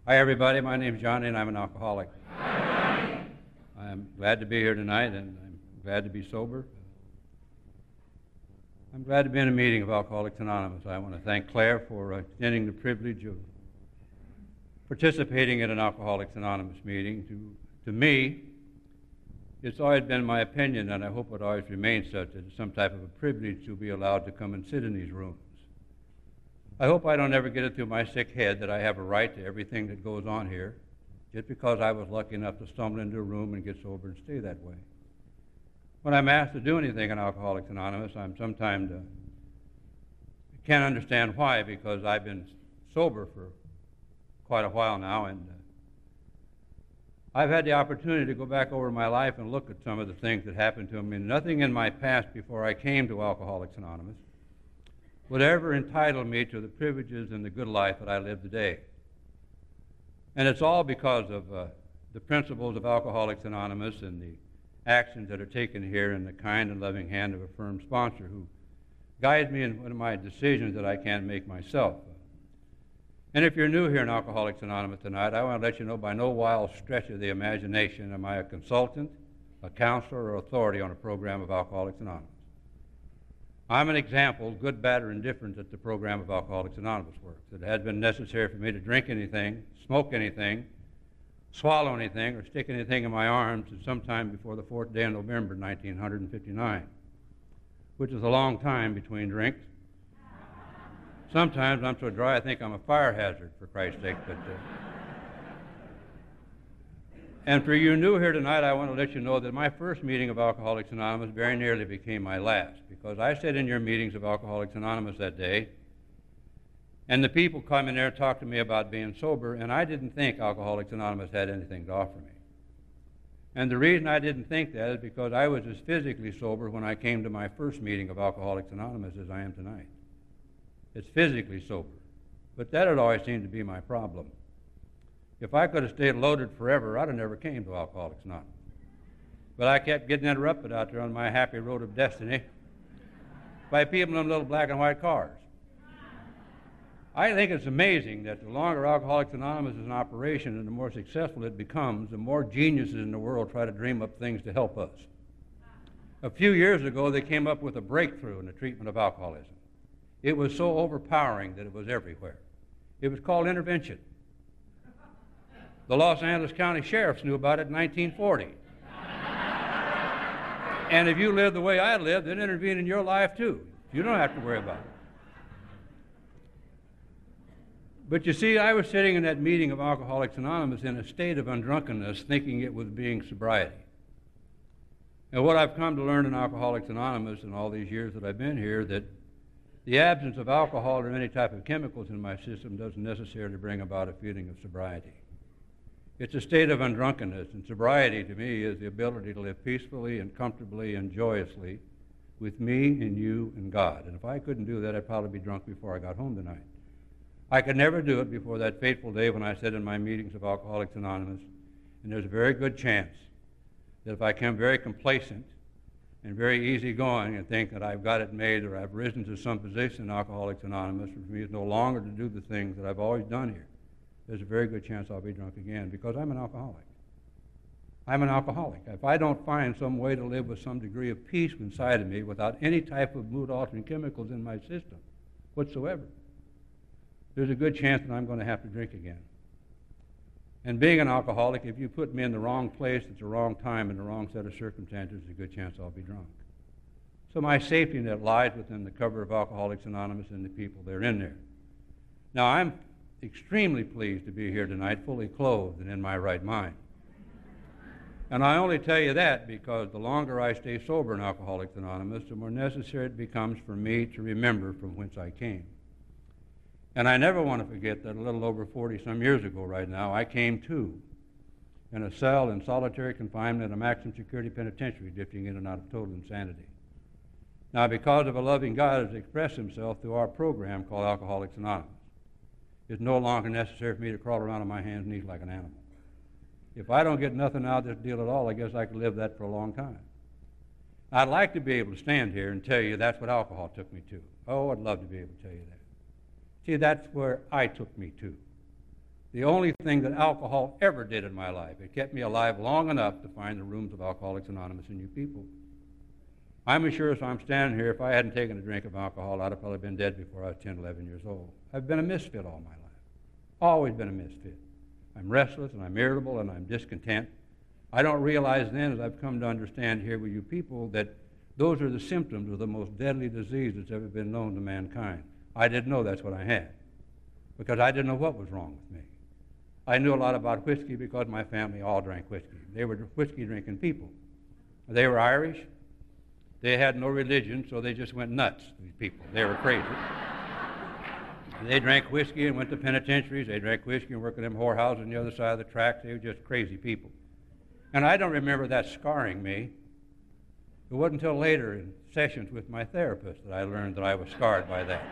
Hi, everybody. My name's Johnny, and I'm an alcoholic. I'm glad to be here tonight, and I'm glad to be sober. I'm glad to be in a meeting of Alcoholics Anonymous. I want to thank Claire for extending the privilege of participating in an Alcoholics Anonymous meeting. To me, it's always been my opinion, and I hope it always remains such, that it's some type of a privilege to be allowed to come and sit in these rooms. I hope I don't ever get it through my sick head that I have a right to everything that goes on here, just because I was lucky enough to stumble into a room and get sober and stay that way. When I'm asked to do anything in Alcoholics Anonymous, I'm sometimes can't understand why, because I've been sober for quite a while now, and I've had the opportunity to go back over my life and look at some of the things that happened to me. Nothing in my past before I came to Alcoholics Anonymous would ever entitle me to the privileges and the good life that I live today. And it's all because of the principles of Alcoholics Anonymous and the actions that are taken here in the kind and loving hand of a firm sponsor who guides me in one of my decisions that I can't make myself. And if you're new here in Alcoholics Anonymous tonight, I want to let you know by no wild stretch of the imagination am I a consultant, a counselor, or authority on a program of Alcoholics Anonymous. I'm an example, good, bad, or indifferent, that the program of Alcoholics Anonymous works. It had been necessary for me to drink anything, smoke anything, swallow anything, or stick anything in my arms at some time before the 4th day of November, 1959, which is a long time between drinks. Sometimes I'm so dry I think I'm a fire hazard, for Christ's sake. And for you new here tonight, I want to let you know that my first meeting of Alcoholics Anonymous very nearly became my last, because I sat in your meetings of Alcoholics Anonymous that day, and the people come in there and talk to me about being sober, and I didn't think Alcoholics Anonymous had anything to offer me. And the reason I didn't think that is because I was as physically sober when I came to my first meeting of Alcoholics Anonymous as I am tonight. It's physically sober. But that had always seemed to be my problem. If I could have stayed loaded forever, I'd have never came to Alcoholics Anonymous. But I kept getting interrupted out there on my happy road of destiny by people in little black and white cars. I think it's amazing that the longer Alcoholics Anonymous is in operation and the more successful it becomes, the more geniuses in the world try to dream up things to help us. A few years ago, they came up with a breakthrough in the treatment of alcoholism. It was so overpowering that it was everywhere. It was called intervention. The Los Angeles County Sheriffs knew about it in 1940. And if you live the way I live, they'd intervene in your life too. You don't have to worry about it. But you see, I was sitting in that meeting of Alcoholics Anonymous in a state of undrunkenness, thinking it was being sobriety. And what I've come to learn in Alcoholics Anonymous in all these years that I've been here, that the absence of alcohol or any type of chemicals in my system doesn't necessarily bring about a feeling of sobriety. It's a state of undrunkenness, and sobriety to me is the ability to live peacefully and comfortably and joyously with me and you and God. And if I couldn't do that, I'd probably be drunk before I got home tonight. I could never do it before that fateful day when I sat in my meetings of Alcoholics Anonymous, and there's a very good chance that if I become very complacent and very easygoing and think that I've got it made or I've risen to some position in Alcoholics Anonymous, for me it's no longer to do the things that I've always done here, there's a very good chance I'll be drunk again, because I'm an alcoholic. I'm an alcoholic. If I don't find some way to live with some degree of peace inside of me without any type of mood-altering chemicals in my system whatsoever, there's a good chance that I'm going to have to drink again. And being an alcoholic, if you put me in the wrong place at the wrong time in the wrong set of circumstances, there's a good chance I'll be drunk. So my safety net lies within the cover of Alcoholics Anonymous and the people that are in there. Now, I'm extremely pleased to be here tonight, fully clothed and in my right mind. And I only tell you that because the longer I stay sober in Alcoholics Anonymous, the more necessary it becomes for me to remember from whence I came. And I never want to forget that a little over 40-some years ago right now, I came to in a cell in solitary confinement in a maximum security penitentiary, drifting in and out of total insanity. Now, because of a loving God has expressed himself through our program called Alcoholics Anonymous, it's no longer necessary for me to crawl around on my hands and knees like an animal. If I don't get nothing out of this deal at all, I guess I could live that for a long time. I'd like to be able to stand here and tell you that's what alcohol took me to. Oh, I'd love to be able to tell you that. See, that's where I took me to. The only thing that alcohol ever did in my life. It kept me alive long enough to find the rooms of Alcoholics Anonymous and you people. I'm as sure as I'm standing here, if I hadn't taken a drink of alcohol, I'd have probably been dead before I was 10, 11 years old. I've been a misfit all my life. Always been a misfit. I'm restless, and I'm irritable, and I'm discontent. I don't realize then, as I've come to understand here with you people, that those are the symptoms of the most deadly disease that's ever been known to mankind. I didn't know that's what I had, because I didn't know what was wrong with me. I knew a lot about whiskey because my family all drank whiskey. They were whiskey-drinking people. They were Irish. They had no religion, so they just went nuts, these people. They were crazy. They drank whiskey and went to penitentiaries. They drank whiskey and worked in them whorehouses on the other side of the tracks. They were just crazy people. And I don't remember that scarring me. It wasn't until later in sessions with my therapist that I learned that I was scarred by that.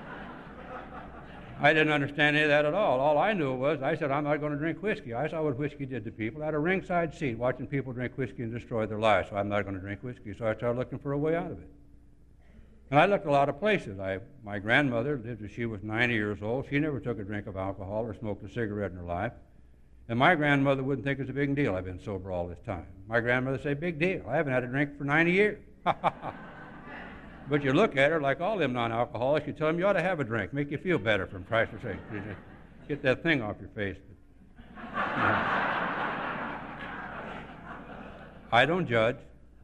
I didn't understand any of that at all. All I knew was, I said, I'm not going to drink whiskey. I saw what whiskey did to people. I had a ringside seat watching people drink whiskey and destroy their lives, so I'm not going to drink whiskey. So I started looking for a way out of it. And I looked a lot of places. My grandmother lived till she was 90 years old. She never took a drink of alcohol or smoked a cigarette in her life. And my grandmother wouldn't think it's a big deal I've been sober all this time. My grandmother would say, big deal. I haven't had a drink for 90 years. But you look at her like all them non-alcoholics, you tell them you ought to have a drink, make you feel better, from Christ's sake. Get that thing off your face. I don't judge.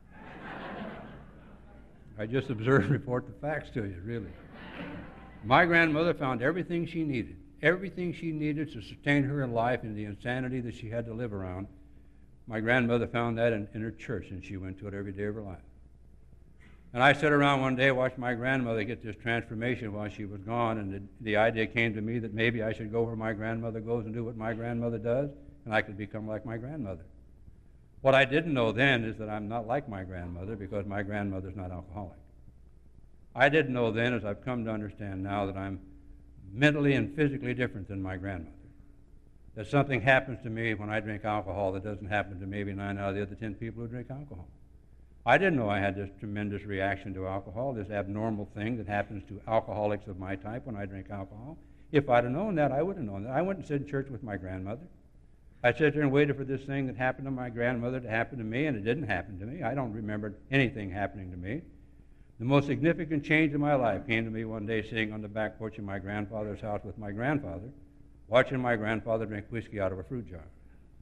I just observe and report the facts to you, really. My grandmother found everything she needed to sustain her in life and the insanity that she had to live around. My grandmother found that in her church, and she went to it every day of her life. And I sat around one day, watched my grandmother get this transformation while she was gone, and the idea came to me that maybe I should go where my grandmother goes and do what my grandmother does, and I could become like my grandmother. What I didn't know then is that I'm not like my grandmother, because my grandmother's not alcoholic. I didn't know then, as I've come to understand now, that I'm mentally and physically different than my grandmother. That something happens to me when I drink alcohol that doesn't happen to maybe 9 out of the other 10 people who drink alcohol. I didn't know I had this tremendous reaction to alcohol, this abnormal thing that happens to alcoholics of my type when I drink alcohol. If I'd have known that, I would have known that. I went and sat in church with my grandmother. I sat there and waited for this thing that happened to my grandmother to happen to me, and it didn't happen to me. I don't remember anything happening to me. The most significant change in my life came to me one day sitting on the back porch of my grandfather's house with my grandfather, watching my grandfather drink whiskey out of a fruit jar.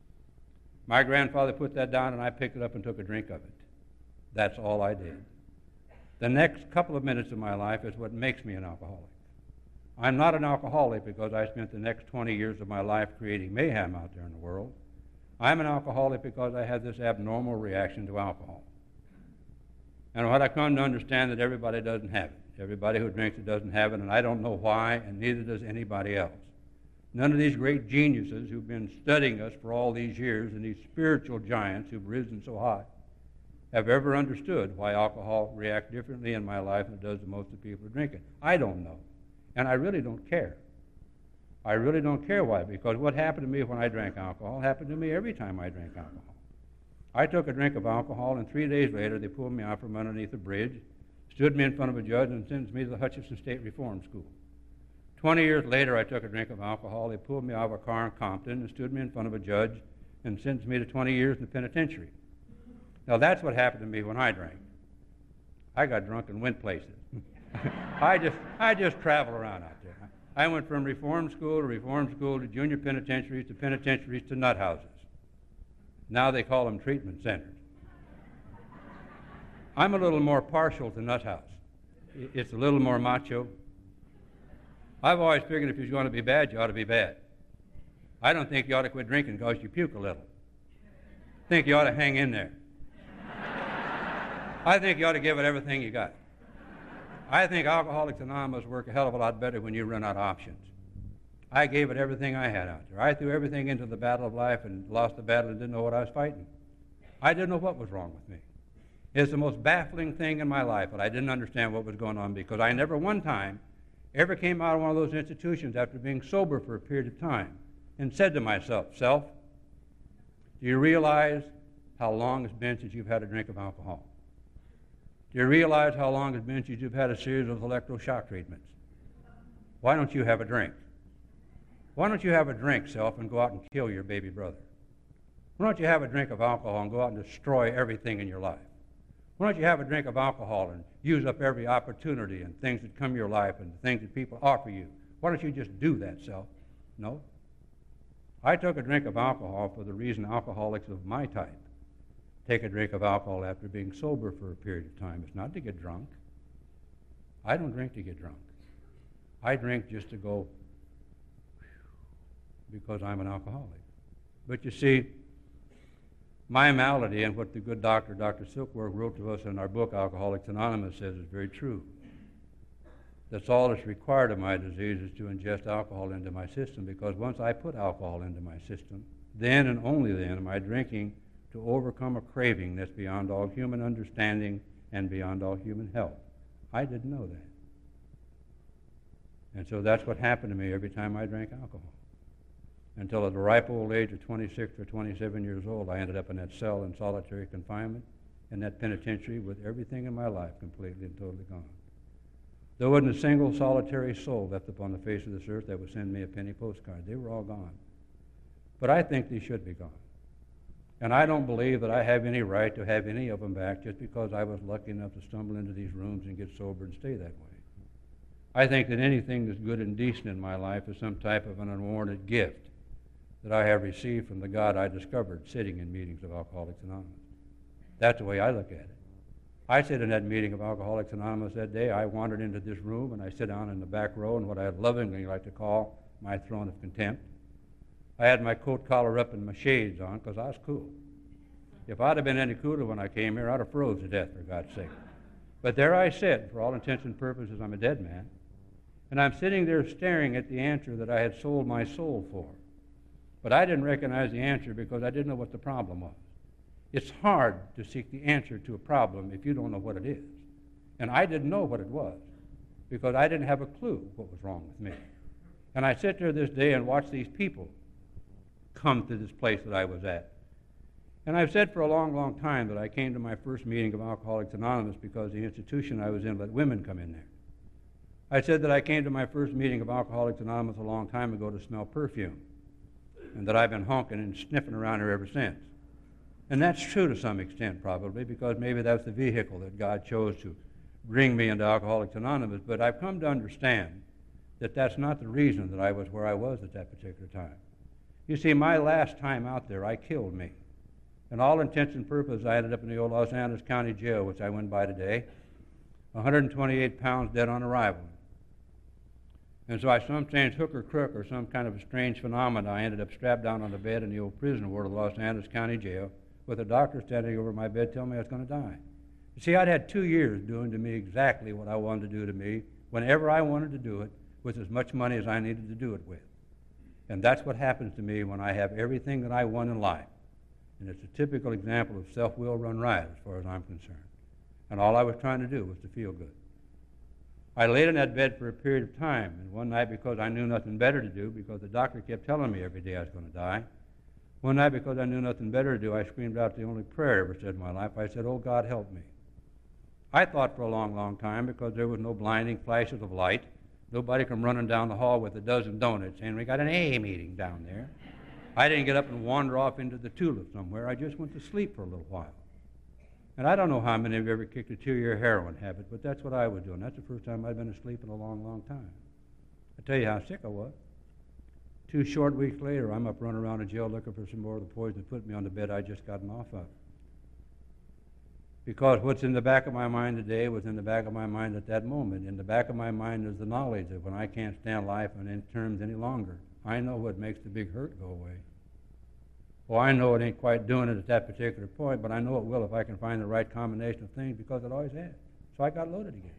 My grandfather put that down, and I picked it up and took a drink of it. That's all I did. The next couple of minutes of my life is what makes me an alcoholic. I'm not an alcoholic because I spent the next 20 years of my life creating mayhem out there in the world. I'm an alcoholic because I had this abnormal reaction to alcohol. And what I come to understand that everybody doesn't have it. Everybody who drinks it doesn't have it, and I don't know why, and neither does anybody else. None of these great geniuses who've been studying us for all these years, and these spiritual giants who've risen so high, have ever understood why alcohol reacts differently in my life than it does to most of the people who drink it. I don't know, and I really don't care. I really don't care why, because what happened to me when I drank alcohol happened to me every time I drank alcohol. I took a drink of alcohol, and 3 days later they pulled me out from underneath a bridge, stood me in front of a judge, and sentenced me to the Hutchinson State Reform School. 20 years later, I took a drink of alcohol. They pulled me out of a car in Compton and stood me in front of a judge and sentenced me to 20 years in the penitentiary. Now, that's what happened to me when I drank. I got drunk and went places. I just travel around out there. I went from reform school to junior penitentiaries to nut houses. Now they call them treatment centers. I'm a little more partial to nut house. It's a little more macho. I've always figured if you're going to be bad, you ought to be bad. I don't think you ought to quit drinking because you puke a little. I think you ought to hang in there. I think you ought to give it everything you got. I think Alcoholics Anonymous work a hell of a lot better when you run out of options. I gave it everything I had out there. I threw everything into the battle of life and lost the battle and didn't know what I was fighting. I didn't know what was wrong with me. It's the most baffling thing in my life, but I didn't understand what was going on because I never one time ever came out of one of those institutions after being sober for a period of time and said to myself, Self, do you realize how long it's been since you've had a drink of alcohol? Do you realize how long it's been since you've had a series of electroshock treatments? Why don't you have a drink? Why don't you have a drink, self, and go out and kill your baby brother? Why don't you have a drink of alcohol and go out and destroy everything in your life? Why don't you have a drink of alcohol and use up every opportunity and things that come your life and things that people offer you? Why don't you just do that, self? No. I took a drink of alcohol for the reason alcoholics of my type take a drink of alcohol after being sober for a period of time. It's not to get drunk. I don't drink to get drunk. I drink just to go because I'm an alcoholic. But you see, my malady and what the good doctor, Dr. Silkworth, wrote to us in our book, Alcoholics Anonymous, says is very true. That's all that's required of my disease is to ingest alcohol into my system, because once I put alcohol into my system, then and only then am I drinking to overcome a craving that's beyond all human understanding and beyond all human help. I didn't know that. And so that's what happened to me every time I drank alcohol. Until at the ripe old age of 26 or 27 years old, I ended up in that cell in solitary confinement, in that penitentiary, with everything in my life completely and totally gone. There wasn't a single solitary soul left upon the face of this earth that would send me a penny postcard. They were all gone. But I think they should be gone. And I don't believe that I have any right to have any of them back just because I was lucky enough to stumble into these rooms and get sober and stay that way. I think that anything that's good and decent in my life is some type of an unwarranted gift that I have received from the God I discovered sitting in meetings of Alcoholics Anonymous. That's the way I look at it. I sit in that meeting of Alcoholics Anonymous that day. I wandered into this room, and I sit down in the back row in what I lovingly like to call my throne of contempt. I had my coat collar up and my shades on because I was cool. If I'd have been any cooler when I came here, I'd have froze to death, for God's sake. But there I sit. For all intents and purposes, I'm a dead man. And I'm sitting there staring at the answer that I had sold my soul for. But I didn't recognize the answer because I didn't know what the problem was. It's hard to seek the answer to a problem if you don't know what it is. And I didn't know what it was because I didn't have a clue what was wrong with me. And I sit there this day and watch these people come to this place that I was at. And I've said for a long, long time that I came to my first meeting of Alcoholics Anonymous because the institution I was in let women come in there. I said that I came to my first meeting of Alcoholics Anonymous a long time ago to smell perfume, and that I've been honking and sniffing around here ever since. And that's true to some extent, probably, because maybe that's the vehicle that God chose to bring me into Alcoholics Anonymous. But I've come to understand that that's not the reason that I was where I was at that particular time. You see, my last time out there, I killed me. And all intents and purposes, I ended up in the old Los Angeles County Jail, which I went by today, 128 pounds dead on arrival. And so I some strange hook or crook or some kind of a strange phenomenon, I ended up strapped down on the bed in the old prison ward of the Los Angeles County Jail with a doctor standing over my bed telling me I was going to die. You see, I'd had 2 years doing to me exactly what I wanted to do to me whenever I wanted to do it with as much money as I needed to do it with. And that's what happens to me when I have everything that I want in life. And it's a typical example of self-will run riot as far as I'm concerned. And all I was trying to do was to feel good. I laid in that bed for a period of time, and one night because I knew nothing better to do, because the doctor kept telling me every day I was going to die, one night because I knew nothing better to do, I screamed out the only prayer I ever said in my life. I said, "Oh, God, help me." I thought for a long, long time, because there was no blinding flashes of light, nobody come running down the hall with a dozen donuts saying, "We got an AA meeting down there." I didn't get up and wander off into the tulip somewhere. I just went to sleep for a little while. And I don't know how many of you ever kicked a 2-year heroin habit, but that's what I was doing. That's the first time I'd been asleep in a long, long time. I tell you how sick I was. 2 short weeks later, I'm up running around the jail looking for some more of the poison to put me on the bed I'd just gotten off of. Because what's in the back of my mind today was in the back of my mind at that moment. In the back of my mind is the knowledge that when I can't stand life on any terms any longer, I know what makes the big hurt go away. Well, I know it ain't quite doing it at that particular point, but I know it will if I can find the right combination of things, because it always has. So I got loaded again.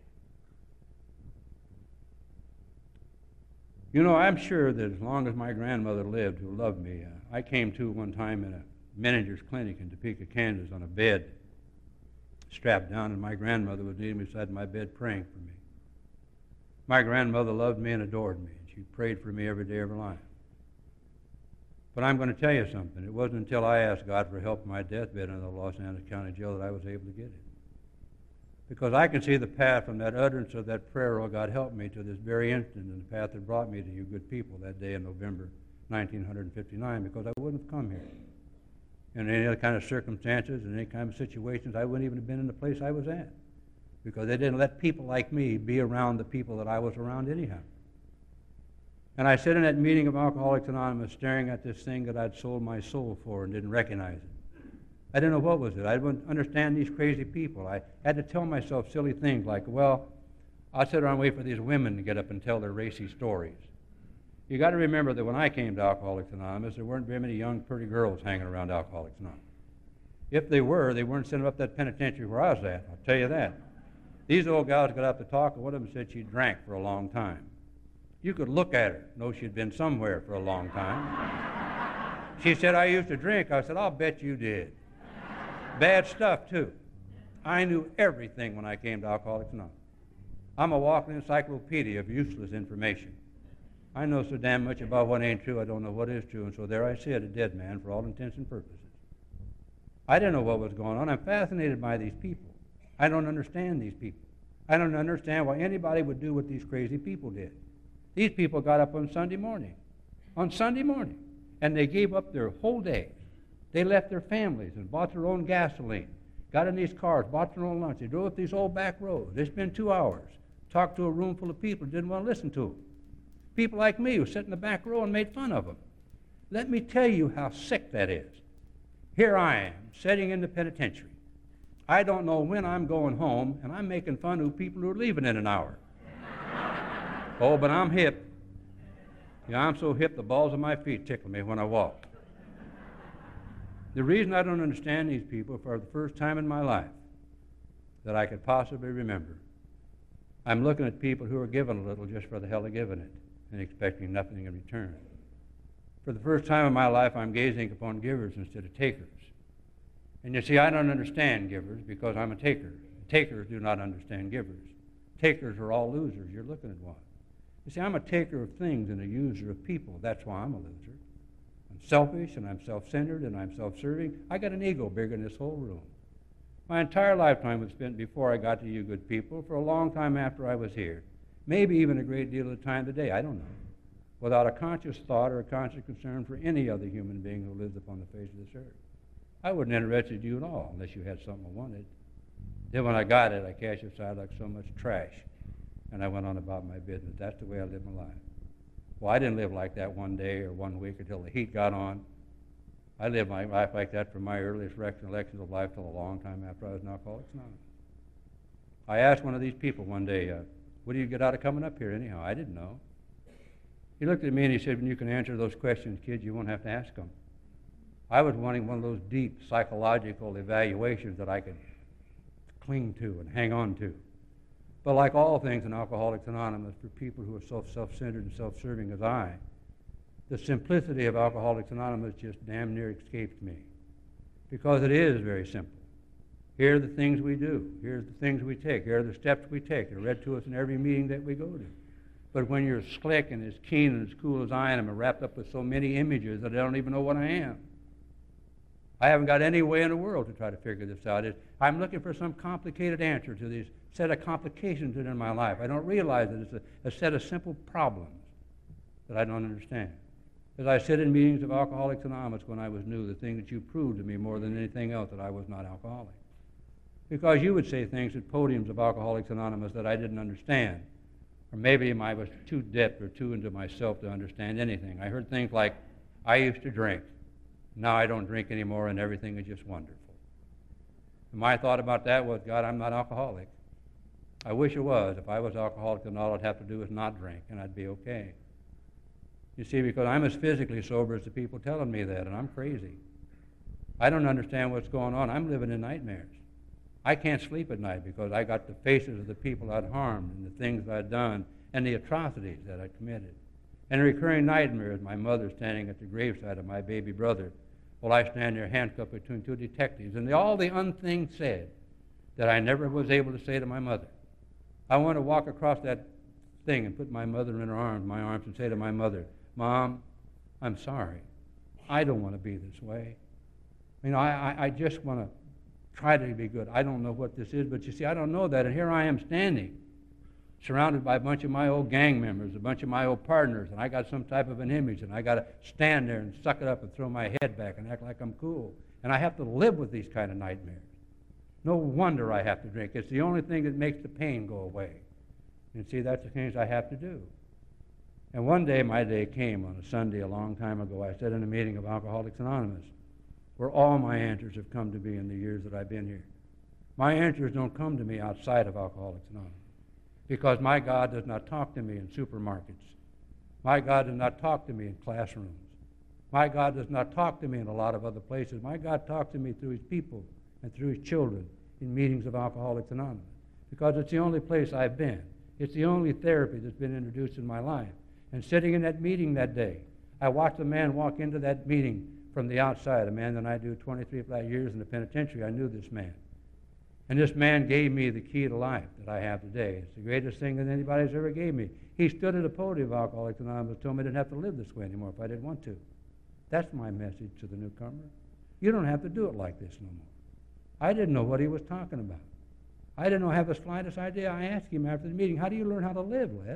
You know, I'm sure that as long as my grandmother lived, who loved me, I came to one time in a manager's clinic in Topeka, Kansas, on a bed, strapped down, and my grandmother was kneeling beside my bed praying for me. My grandmother loved me and adored me, and she prayed for me every day of her life. But I'm going to tell you something. It wasn't until I asked God for help in my deathbed in the Los Angeles County Jail that I was able to get it. Because I can see the path from that utterance of that prayer, oh God help me, to this very instant, and the path that brought me to you good people that day in November 1959, because I wouldn't have come here. In any other kind of circumstances, in any kind of situations, I wouldn't even have been in the place I was at. Because they didn't let people like me be around the people that I was around anyhow. And I sat in that meeting of Alcoholics Anonymous staring at this thing that I'd sold my soul for and didn't recognize it. I didn't know what was it. I didn't understand these crazy people. I had to tell myself silly things like, well, I'll sit around and wait for these women to get up and tell their racy stories. You got to remember that when I came to Alcoholics Anonymous, there weren't very many young, pretty girls hanging around Alcoholics Anonymous. If they were, they weren't sending up that penitentiary where I was at, I'll tell you that. These old gals got up to talk, and one of them said she drank for a long time. You could look at her, know she'd been somewhere for a long time. She said, I used to drink. I said, I'll bet you did. Bad stuff, too. I knew everything when I came to Alcoholics Anonymous. I'm a walking encyclopedia of useless information. I know so damn much about what ain't true, I don't know what is true, and so there I sit, a dead man for all intents and purposes. I didn't know what was going on. I'm fascinated by these people. I don't understand these people. I don't understand why anybody would do what these crazy people did. These people got up on Sunday morning, and they gave up their whole days. They left their families and bought their own gasoline, got in these cars, bought their own lunch. They drove up these old back roads. They spent 2 hours, talked to a room full of people who didn't want to listen to them. People like me who sat in the back row and made fun of them. Let me tell you how sick that is. Here I am, sitting in the penitentiary. I don't know when I'm going home, and I'm making fun of people who are leaving in an hour. Oh, but I'm hip. Yeah, I'm so hip the balls of my feet tickle me when I walk. The reason I don't understand these people for the first time in my life that I could possibly remember, I'm looking at people who are given a little just for the hell of giving it and expecting nothing in return. For the first time in my life, I'm gazing upon givers instead of takers. And you see, I don't understand givers because I'm a taker. Takers do not understand givers. Takers are all losers. You're looking at one. You see, I'm a taker of things and a user of people. That's why I'm a loser. I'm selfish, and I'm self-centered, and I'm self-serving. I got an ego bigger than this whole room. My entire lifetime was spent before I got to you good people, for a long time after I was here, maybe even a great deal of the time today, I don't know, without a conscious thought or a conscious concern for any other human being who lives upon the face of this earth. I wouldn't have interested you at all unless you had something I wanted. Then when I got it, I cast it aside like so much trash, and I went on about my business. That's the way I lived my life. Well, I didn't live like that one day or 1 week until the heat got on. I lived my life like that from my earliest recollections of life till a long time after I was an Alcoholics Anonymous. I asked one of these people one day, what do you get out of coming up here anyhow? I didn't know. He looked at me and he said, when you can answer those questions, kids, you won't have to ask them. I was wanting one of those deep psychological evaluations that I could cling to and hang on to. But like all things in Alcoholics Anonymous, for people who are so self-centered and self-serving as I, the simplicity of Alcoholics Anonymous just damn near escaped me. Because it is very simple. Here are the things we do. Here's the things we take. Here are the steps we take. They're read to us in every meeting that we go to. But when you're as slick and as keen and as cool as I am and wrapped up with so many images that I don't even know what I am, I haven't got any way in the world to try to figure this out. I'm looking for some complicated answer to these set of complications in my life. I don't realize that it's a set of simple problems that I don't understand. As I sit in meetings of Alcoholics Anonymous when I was new, the thing that you proved to me more than anything else that I was not alcoholic. Because you would say things at podiums of Alcoholics Anonymous that I didn't understand. Or maybe I was too deep or too into myself to understand anything. I heard things like, I used to drink. Now I don't drink anymore and everything is just wonderful. And my thought about that was, God, I'm not alcoholic. I wish it was. If I was alcoholic, then all I'd have to do is not drink and I'd be okay. You see, because I'm as physically sober as the people telling me that, and I'm crazy. I don't understand what's going on. I'm living in nightmares. I can't sleep at night because I got the faces of the people I'd harmed and the things I'd done and the atrocities that I'd committed. And a recurring nightmare is my mother standing at the graveside of my baby brother while I stand there handcuffed between two detectives. And all the unthings said that I never was able to say to my mother. I want to walk across that thing and put my mother in my arms, and say to my mother, Mom, I'm sorry. I don't want to be this way. You know, I just want to try to be good. I don't know what this is, but you see, I don't know that. And here I am standing, surrounded by a bunch of my old gang members, a bunch of my old partners, and I got some type of an image, and I got to stand there and suck it up and throw my head back and act like I'm cool. And I have to live with these kind of nightmares. No wonder I have to drink. It's the only thing that makes the pain go away. And see, that's the things I have to do. And one day, my day came on a Sunday a long time ago. I sat in a meeting of Alcoholics Anonymous, where all my answers have come to me in the years that I've been here. My answers don't come to me outside of Alcoholics Anonymous, because my God does not talk to me in supermarkets. My God does not talk to me in classrooms. My God does not talk to me in a lot of other places. My God talks to me through his people and through his children in meetings of Alcoholics Anonymous, because it's the only place I've been. It's the only therapy that's been introduced in my life. And sitting in that meeting that day, I watched a man walk into that meeting from the outside, a man that I do 23 flat years in the penitentiary. I knew this man. And this man gave me the key to life that I have today. It's the greatest thing that anybody's ever gave me. He stood at a podium of Alcoholics Anonymous and told me I didn't have to live this way anymore if I didn't want to. That's my message to the newcomer. You don't have to do it like this no more. I didn't know what he was talking about. I didn't have the slightest idea. I asked him after the meeting, how do you learn how to live, Les?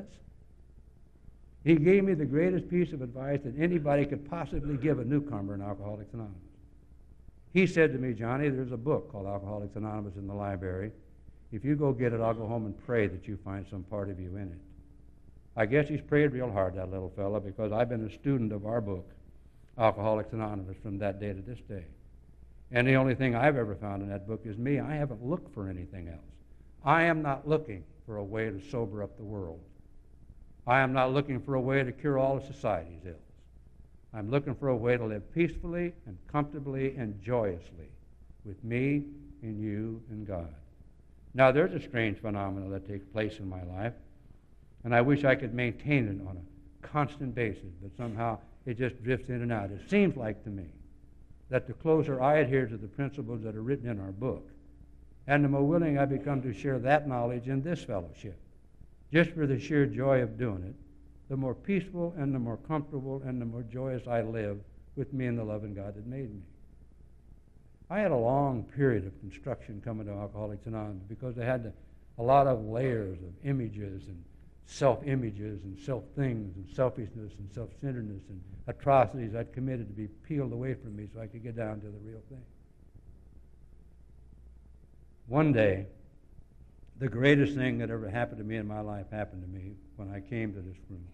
He gave me the greatest piece of advice that anybody could possibly give a newcomer in Alcoholics Anonymous. He said to me, Johnny, there's a book called Alcoholics Anonymous in the library. If you go get it, I'll go home and pray that you find some part of you in it. I guess he's prayed real hard, that little fella, because I've been a student of our book, Alcoholics Anonymous, from that day to this day. And the only thing I've ever found in that book is me. I haven't looked for anything else. I am not looking for a way to sober up the world. I am not looking for a way to cure all of society's ills. I'm looking for a way to live peacefully and comfortably and joyously with me and you and God. Now, there's a strange phenomenon that takes place in my life, and I wish I could maintain it on a constant basis, but somehow it just drifts in and out. It seems like to me that the closer I adhere to the principles that are written in our book, and the more willing I become to share that knowledge in this fellowship, just for the sheer joy of doing it, the more peaceful and the more comfortable and the more joyous I live with me and the loving God that made me. I had a long period of construction coming to Alcoholics Anonymous because they had a lot of layers of images and self-images and self-things and selfishness and self-centeredness and atrocities I'd committed to be peeled away from me so I could get down to the real thing. One day, the greatest thing that ever happened to me in my life happened to me when I came to this room.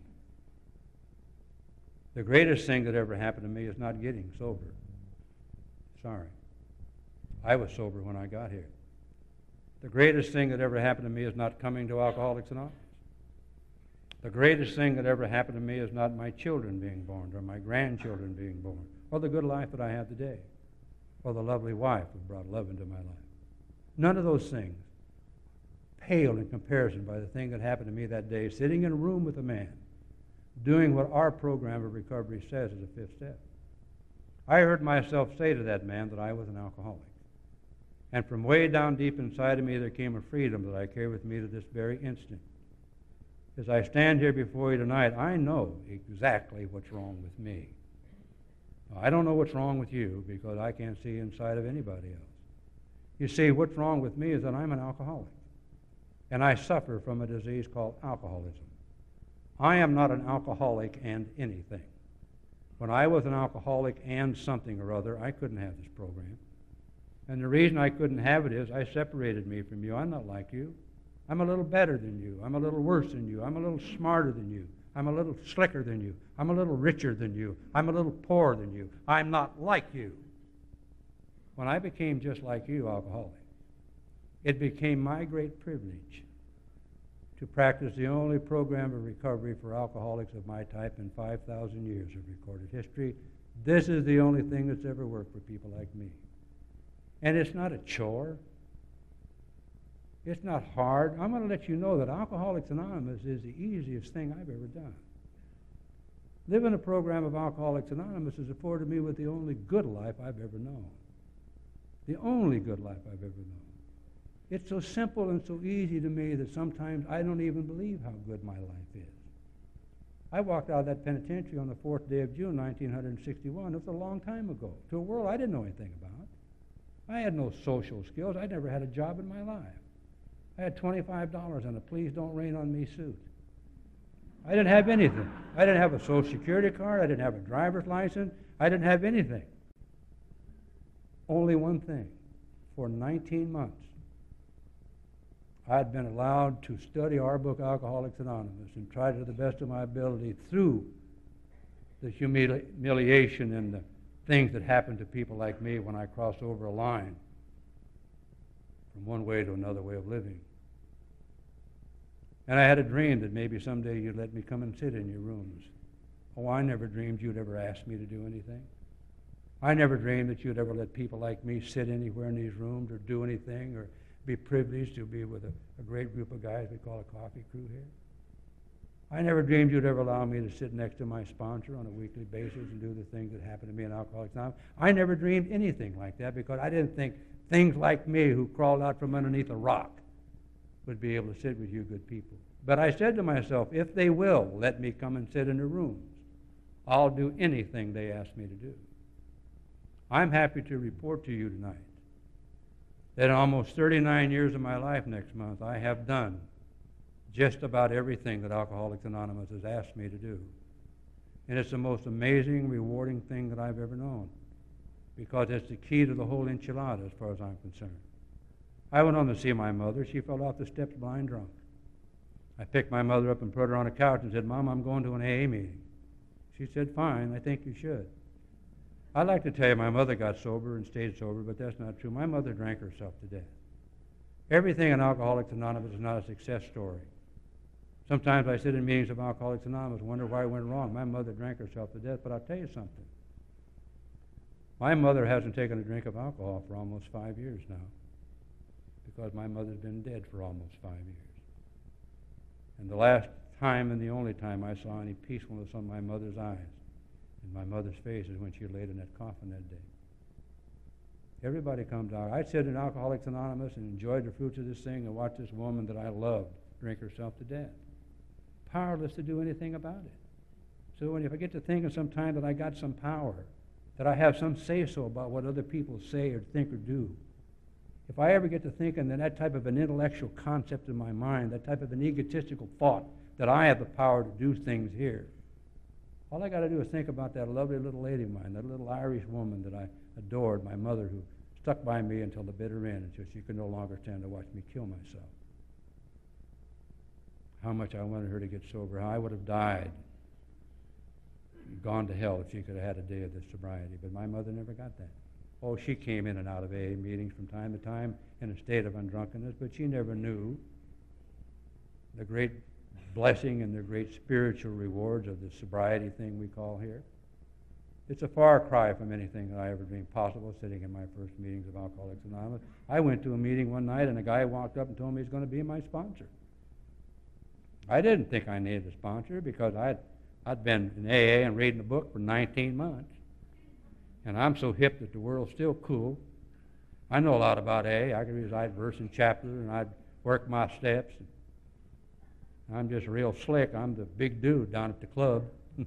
The greatest thing that ever happened to me is not getting sober. Sorry. I was sober when I got here. The greatest thing that ever happened to me is not coming to Alcoholics Anonymous. The greatest thing that ever happened to me is not my children being born or my grandchildren being born or the good life that I have today or the lovely wife who brought love into my life. None of those things pale in comparison by the thing that happened to me that day, sitting in a room with a man, doing what our program of recovery says is a fifth step. I heard myself say to that man that I was an alcoholic. And from way down deep inside of me, there came a freedom that I carry with me to this very instant. As I stand here before you tonight, I know exactly what's wrong with me. I don't know what's wrong with you because I can't see inside of anybody else. You see, what's wrong with me is that I'm an alcoholic. And I suffer from a disease called alcoholism. I am not an alcoholic and anything. When I was an alcoholic and something or other, I couldn't have this program. And the reason I couldn't have it is I separated me from you. I'm not like you. I'm a little better than you. I'm a little worse than you. I'm a little smarter than you. I'm a little slicker than you. I'm a little richer than you. I'm a little poorer than you. I'm not like you. When I became just like you, alcoholic, it became my great privilege to practice the only program of recovery for alcoholics of my type in 5,000 years of recorded history. This is the only thing that's ever worked for people like me. And it's not a chore. It's not hard. I'm going to let you know that Alcoholics Anonymous is the easiest thing I've ever done. Living a program of Alcoholics Anonymous has afforded me with the only good life I've ever known. The only good life I've ever known. It's so simple and so easy to me that sometimes I don't even believe how good my life is. I walked out of that penitentiary on the 4th day of June, 1961. It was a long time ago, to a world I didn't know anything about. I had no social skills. I never had a job in my life. I had $25 in a please don't rain on me suit. I didn't have anything. I didn't have a Social Security card. I didn't have a driver's license. I didn't have anything. Only one thing. For 19 months, I had been allowed to study our book, Alcoholics Anonymous, and try to the best of my ability through the humiliation and the things that happen to people like me when I cross over a line from one way to another way of living. And I had a dream that maybe someday you'd let me come and sit in your rooms. Oh, I never dreamed you'd ever ask me to do anything. I never dreamed that you'd ever let people like me sit anywhere in these rooms or do anything or be privileged to be with a great group of guys we call a coffee crew here. I never dreamed you'd ever allow me to sit next to my sponsor on a weekly basis and do the things that happen to me in Alcoholics Anonymous. I never dreamed anything like that because I didn't think things like me who crawled out from underneath a rock would be able to sit with you good people. But I said to myself, if they will let me come and sit in the rooms, I'll do anything they ask me to do. I'm happy to report to you tonight that in almost 39 years of my life next month, I have done just about everything that Alcoholics Anonymous has asked me to do. And it's the most amazing, rewarding thing that I've ever known because it's the key to the whole enchilada as far as I'm concerned. I went on to see my mother. She fell off the steps blind drunk. I picked my mother up and put her on a couch and said, Mom, I'm going to an AA meeting. She said, fine, I think you should. I'd like to tell you my mother got sober and stayed sober, but that's not true. My mother drank herself to death. Everything in Alcoholics Anonymous is not a success story. Sometimes I sit in meetings of Alcoholics Anonymous and wonder why it went wrong. My mother drank herself to death, but I'll tell you something. My mother hasn't taken a drink of alcohol for almost 5 years now because my mother's been dead for almost 5 years. And the last time and the only time I saw any peacefulness on my mother's eyes and my mother's face is when she laid in that coffin that day. Everybody comes out. I sit in Alcoholics Anonymous and enjoyed the fruits of this thing and watched this woman that I loved drink herself to death. Powerless to do anything about it. So if I get to thinking sometime that I got some power, that I have some say-so about what other people say or think or do, if I ever get to thinking that type of an intellectual concept in my mind, that type of an egotistical thought, that I have the power to do things here, all I got to do is think about that lovely little lady of mine, that little Irish woman that I adored, my mother, who stuck by me until the bitter end, until she could no longer stand to watch me kill myself. How much I wanted her to get sober, how I would have died, gone to hell if she could have had a day of this sobriety. But my mother never got that. Oh, she came in and out of AA meetings from time to time in a state of undrunkenness, but she never knew the great blessing and the great spiritual rewards of the sobriety thing we call here. It's a far cry from anything that I ever dreamed possible sitting in my first meetings of Alcoholics Anonymous. I went to a meeting one night and a guy walked up and told me he's going to be my sponsor. I didn't think I needed a sponsor because I'd been in AA and reading a book for 19 months. And I'm so hip that the world's still cool. I know a lot about AA. I could recite verse and chapter, and I'd work my steps. I'm just real slick. I'm the big dude down at the club.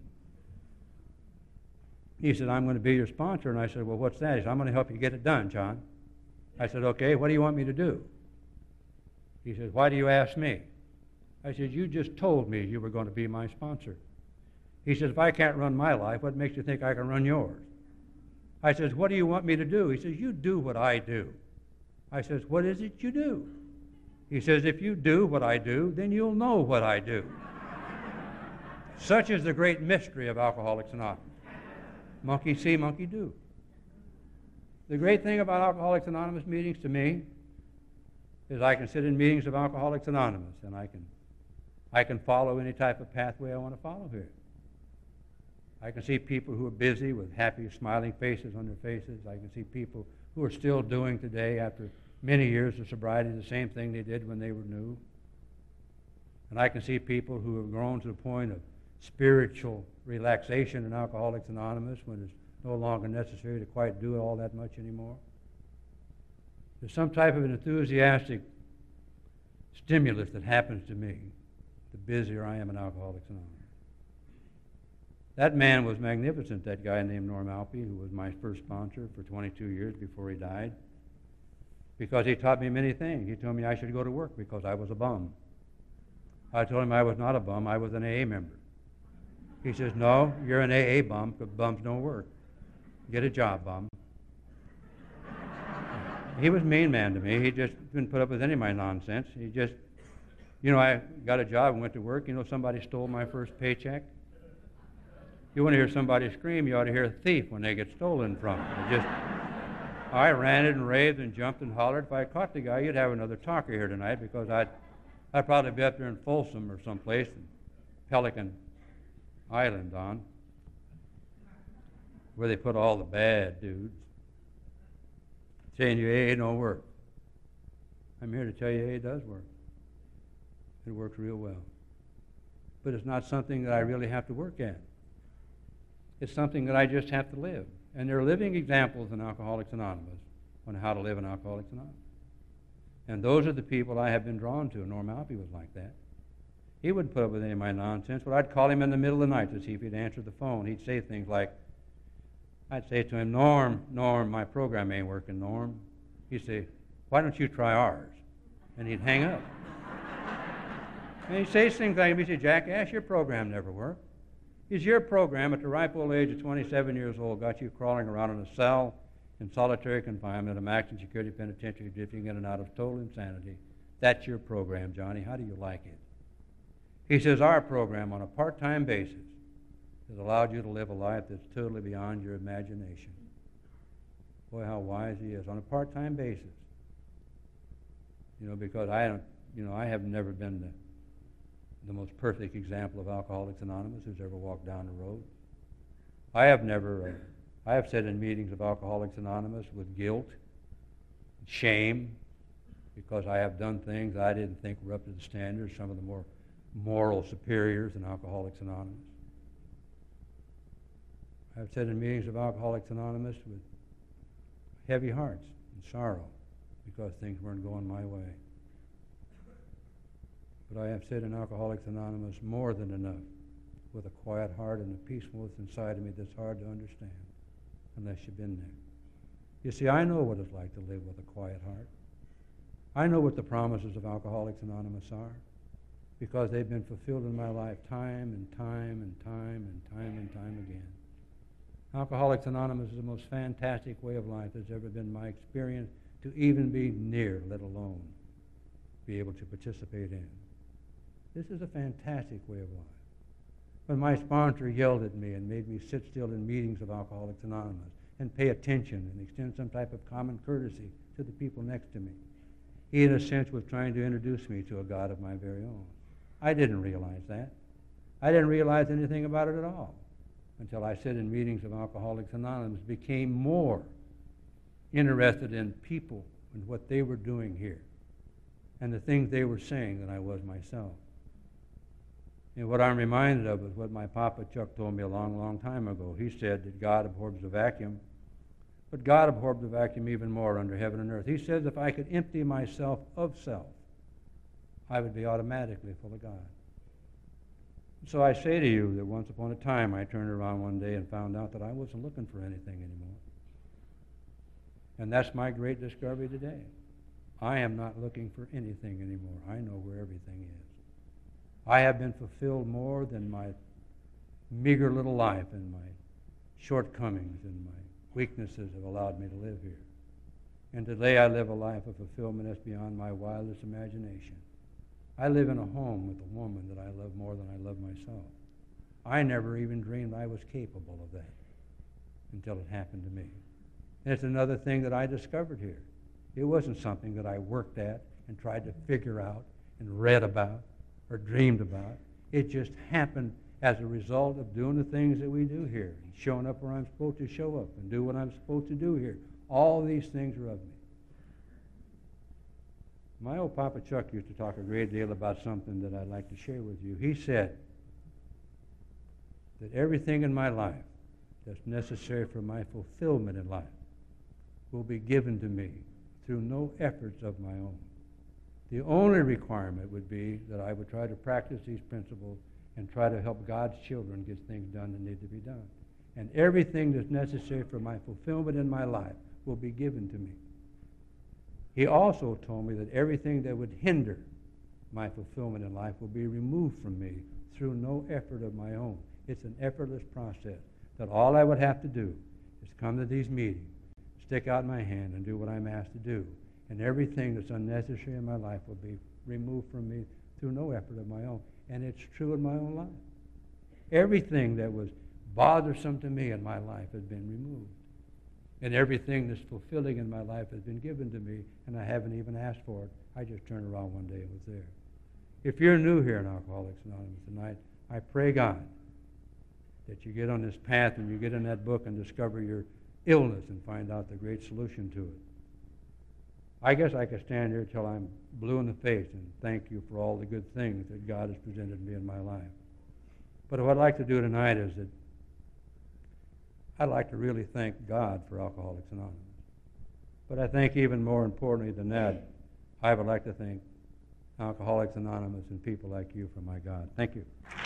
He said, I'm going to be your sponsor. And I said, well, what's that? He said, I'm going to help you get it done, John. I said, okay, what do you want me to do? He said, why do you ask me? I said, you just told me you were going to be my sponsor. He says, if I can't run my life, what makes you think I can run yours? I says, what do you want me to do? He says, you do what I do. I says, what is it you do? He says, if you do what I do, then you'll know what I do. Such is the great mystery of Alcoholics Anonymous. Monkey see, monkey do. The great thing about Alcoholics Anonymous meetings to me is I can sit in meetings of Alcoholics Anonymous and I can follow any type of pathway I want to follow here. I can see people who are busy with happy, smiling faces on their faces. I can see people who are still doing today, after many years of sobriety, the same thing they did when they were new. And I can see people who have grown to the point of spiritual relaxation in Alcoholics Anonymous when it's no longer necessary to quite do all that much anymore. There's some type of an enthusiastic stimulus that happens to me the busier I am in Alcoholics Anonymous. That man was magnificent, that guy named Norm Alpe, who was my first sponsor for 22 years before he died. because he taught me many things. He told me I should go to work because I was a bum. I told him I was not a bum, I was an AA member. He says, no, you're an AA bum, because bums don't work. Get a job, bum. He was a mean man to me. He just didn't put up with any of my nonsense. He just, I got a job and went to work. Somebody stole my first paycheck. You want to hear somebody scream, you ought to hear a thief when they get stolen from. I ran it and raved and jumped and hollered. If I caught the guy, you'd have another talker here tonight, because I'd probably be up there in Folsom or someplace, in Pelican Island where they put all the bad dudes, saying your AA don't work. I'm here to tell you AA does work. It works real well. But it's not something that I really have to work at. It's something that I just have to live. And there are living examples in Alcoholics Anonymous on how to live in Alcoholics Anonymous. And those are the people I have been drawn to. Norm Alpy was like that. He wouldn't put up with any of my nonsense, but I'd call him in the middle of the night to see if he'd answer the phone. He'd say things like, I'd say to him, Norm, my program ain't working, Norm. He'd say, why don't you try ours? And he'd hang up. And he'd say things like, he'd say, jackass, your program never worked. Is your program at the ripe old age of 27 years old got you crawling around in a cell in solitary confinement, a maximum security penitentiary, drifting in and out of total insanity? That's your program, Johnny. How do you like it? He says, our program on a part-time basis has allowed you to live a life that's totally beyond your imagination. Boy, how wise he is. On a part-time basis. Because I have never been the most perfect example of Alcoholics Anonymous who's ever walked down the road. I have said in meetings of Alcoholics Anonymous with guilt, shame, because I have done things I didn't think were up to the standards, some of the more moral superiors in Alcoholics Anonymous. I've said in meetings of Alcoholics Anonymous with heavy hearts and sorrow because things weren't going my way. But I have said in Alcoholics Anonymous more than enough, with a quiet heart and a peacefulness inside of me that's hard to understand unless you've been there. You see, I know what it's like to live with a quiet heart. I know what the promises of Alcoholics Anonymous are, because they've been fulfilled in my life time and time and time and time and time again. Alcoholics Anonymous is the most fantastic way of life that's ever been my experience to even be near, let alone be able to participate in. This is a fantastic way of life. When my sponsor yelled at me and made me sit still in meetings of Alcoholics Anonymous and pay attention and extend some type of common courtesy to the people next to me, he, in a sense, was trying to introduce me to a God of my very own. I didn't realize that. I didn't realize anything about it at all until I sat in meetings of Alcoholics Anonymous, became more interested in people and what they were doing here and the things they were saying than I was myself. And what I'm reminded of is what my Papa Chuck told me a long, long time ago. He said that God abhors the vacuum, but God abhors the vacuum even more under heaven and earth. He says if I could empty myself of self, I would be automatically full of God. So I say to you that once upon a time I turned around one day and found out that I wasn't looking for anything anymore. And that's my great discovery today. I am not looking for anything anymore. I know where everything is. I have been fulfilled more than my meager little life and my shortcomings and my weaknesses have allowed me to live here. And today I live a life of fulfillment that's beyond my wildest imagination. I live in a home with a woman that I love more than I love myself. I never even dreamed I was capable of that until it happened to me. And it's another thing that I discovered here. It wasn't something that I worked at and tried to figure out and read about or dreamed about. It just happened as a result of doing the things that we do here, and showing up where I'm supposed to show up and do what I'm supposed to do here. All these things are of me. My old Papa Chuck used to talk a great deal about something that I'd like to share with you. He said that everything in my life that's necessary for my fulfillment in life will be given to me through no efforts of my own. The only requirement would be that I would try to practice these principles and try to help God's children get things done that need to be done. And everything that's necessary for my fulfillment in my life will be given to me. He also told me that everything that would hinder my fulfillment in life will be removed from me through no effort of my own. It's an effortless process, that all I would have to do is come to these meetings, stick out my hand, and do what I'm asked to do. And everything that's unnecessary in my life will be removed from me through no effort of my own. And it's true in my own life. Everything that was bothersome to me in my life has been removed. And everything that's fulfilling in my life has been given to me, and I haven't even asked for it. I just turned around one day and was there. If you're new here in Alcoholics Anonymous tonight, I pray God that you get on this path and you get in that book and discover your illness and find out the great solution to it. I guess I could stand here till I'm blue in the face and thank you for all the good things that God has presented me in my life. But what I'd like to do tonight is that I'd like to really thank God for Alcoholics Anonymous. But I think even more importantly than that, I would like to thank Alcoholics Anonymous and people like you for my God. Thank you.